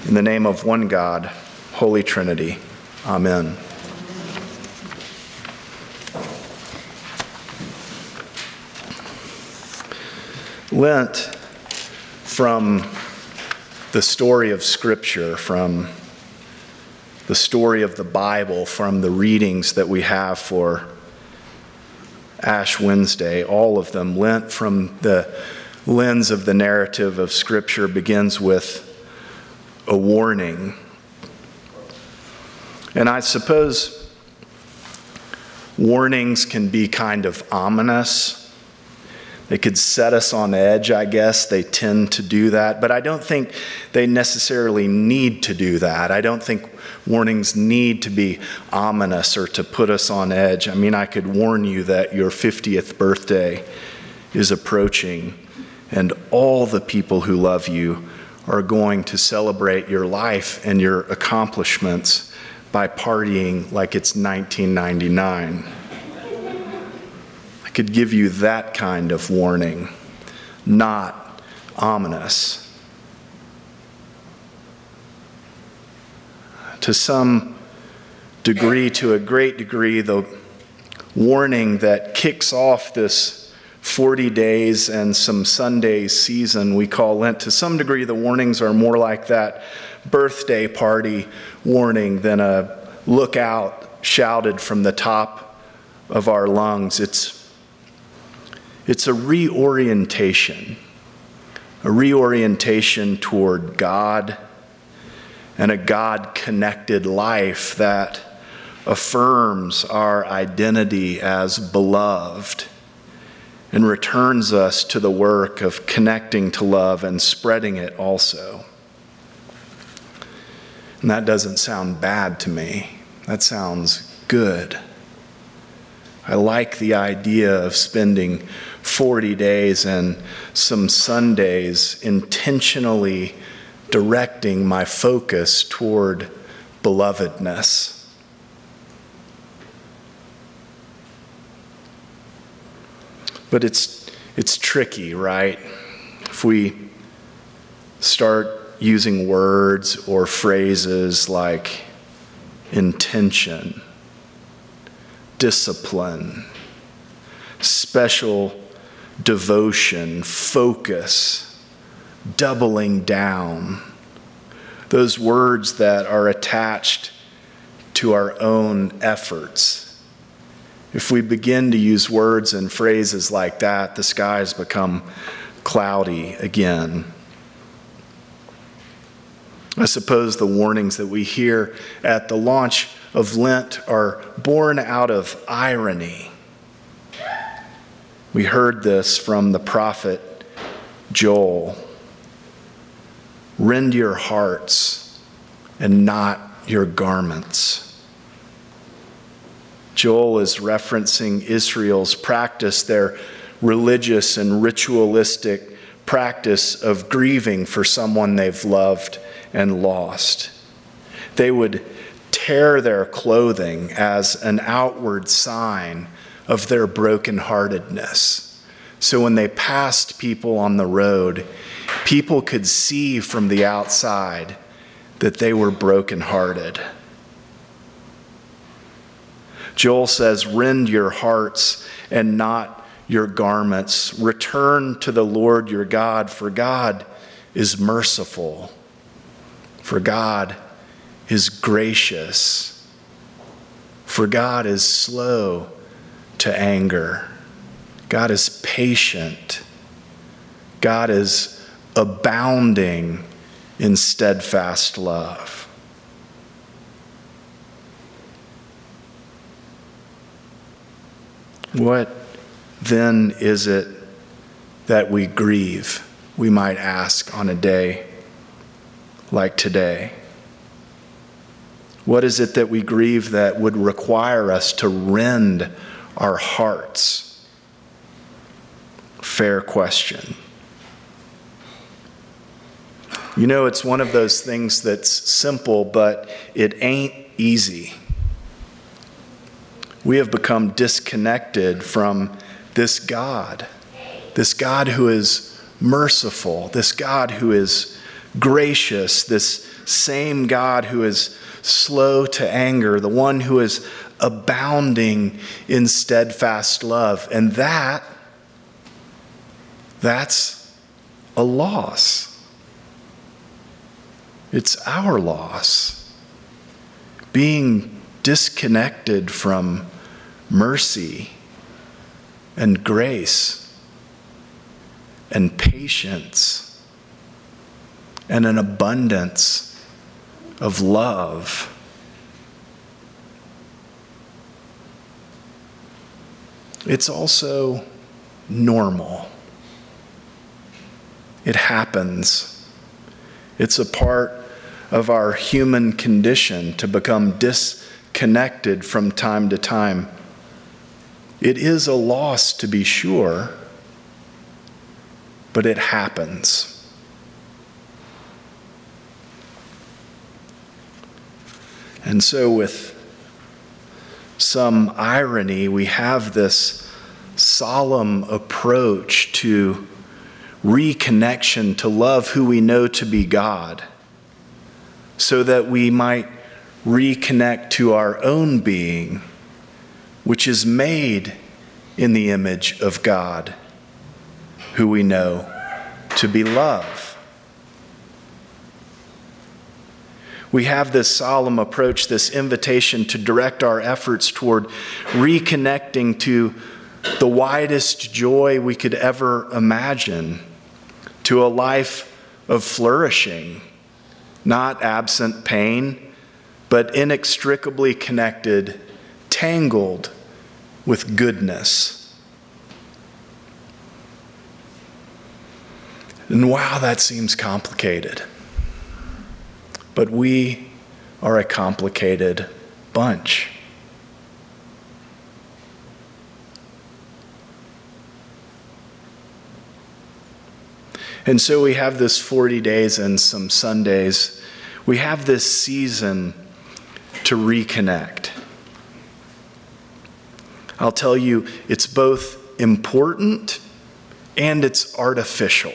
In the name of one God, Holy Trinity. Amen. Lent, from the story of Scripture, from the story of the Bible, from the readings that we have for Ash Wednesday, all of them, Lent from the lens of the narrative of Scripture begins with a warning. And I suppose warnings can be kind of ominous. They could set us on edge, I guess. They tend to do that. But I don't think they necessarily need to do that. I don't think warnings need to be ominous or to put us on edge. I mean, I could warn you that your 50th birthday is approaching, and all the people who love you are going to celebrate your life and your accomplishments by partying like it's 1999. I could give you that kind of warning, not ominous. To some degree, to a great degree, the warning that kicks off this 40 days and some Sundays season we call Lent, to some degree the warnings are more like that birthday party warning than a look out shouted from the top of our lungs. It's a reorientation toward God and a God-connected life that affirms our identity as beloved and returns us to the work of connecting to love and spreading it also. And that doesn't sound bad to me. That sounds good. I like the idea of spending 40 days and some Sundays intentionally directing my focus toward belovedness. But it's tricky, right? If we start using words or phrases like intention, discipline, special devotion, focus, doubling down, those words that are attached to our own efforts. If we begin to use words and phrases like that, the skies become cloudy again. I suppose the warnings that we hear at the launch of Lent are born out of irony. We heard this from the prophet Joel. Rend your hearts and not your garments. Joel is referencing Israel's practice, their religious and ritualistic practice of grieving for someone they've loved and lost. They would tear their clothing as an outward sign of their brokenheartedness. So when they passed people on the road, people could see from the outside that they were brokenhearted. Joel says, rend your hearts and not your garments. Return to the Lord your God, for God is merciful. For God is gracious. For God is slow to anger. God is patient. God is abounding in steadfast love. What then is it that we grieve, we might ask, on a day like today? What is it that we grieve that would require us to rend our hearts? Fair question. You know, it's one of those things that's simple, but it ain't easy. We have become disconnected from this God who is merciful, this God who is gracious, this same God who is slow to anger, the one who is abounding in steadfast love. And that's a loss. It's our loss. Being disconnected from mercy and grace and patience and an abundance of love. It's also normal. It happens. It's a part of our human condition to become disconnected from time to time. It is a loss, to be sure, but it happens. And so with some irony, we have this solemn approach to reconnection, to love who we know to be God, so that we might reconnect to our own being, which is made in the image of God, who we know to be love. We have this solemn approach, this invitation to direct our efforts toward reconnecting to the widest joy we could ever imagine, to a life of flourishing, not absent pain, but inextricably connected, tangled with goodness. And wow, that seems complicated. But we are a complicated bunch. And so we have this 40 days and some Sundays. We have this season to reconnect. I'll tell you, it's both important and it's artificial.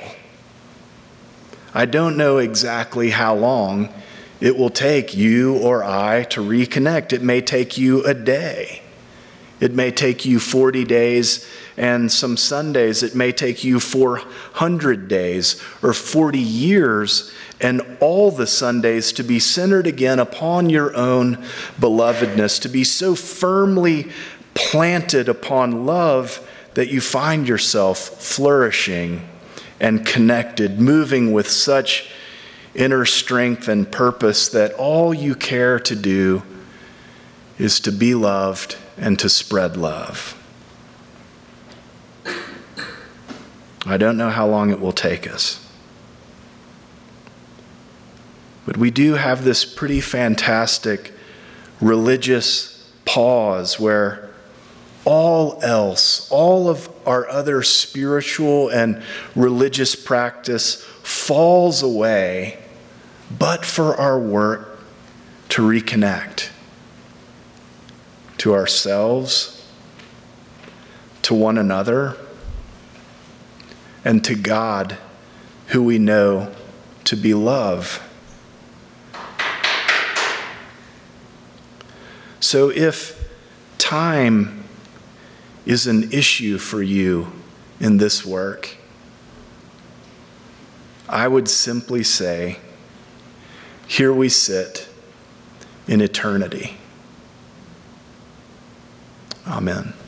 I don't know exactly how long it will take you or I to reconnect. It may take you a day. It may take you 40 days and some Sundays. It may take you 400 days or 40 years and all the Sundays to be centered again upon your own belovedness, to be so firmly planted upon love that you find yourself flourishing and connected, moving with such inner strength and purpose that all you care to do is to be loved and to spread love. I don't know how long it will take us. But we do have this pretty fantastic religious pause where all else, all of our other spiritual and religious practice falls away, but for our work to reconnect to ourselves, to one another, and to God, who we know to be love. So if time is an issue for you in this work, I would simply say, here we sit in eternity. Amen.